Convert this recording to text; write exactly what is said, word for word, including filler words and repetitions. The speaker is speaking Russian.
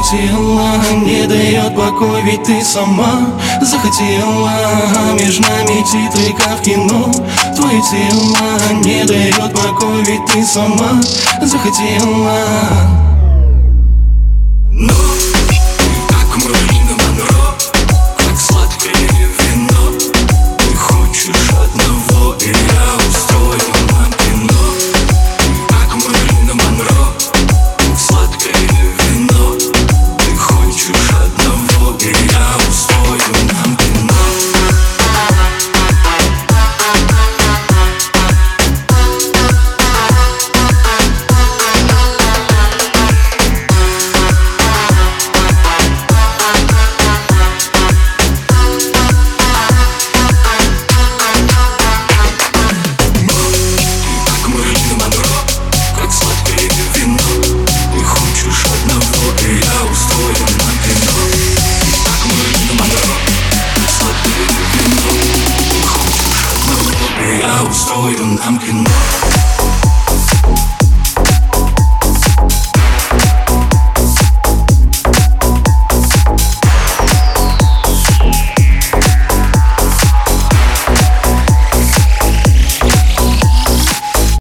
тело не дает покой, ведь ты сама захотела между нами титры, как в кино. Твое тело не дает покой, ведь ты сама захотела. Но как Мэрилин Монро, как сладкое вино. Ты хочешь одного, и я устрою нам кино. Как Мэрилин Монро, как сладкое вино. Ты хочешь одного, и я устрою нам кино. Я устрою нам кино.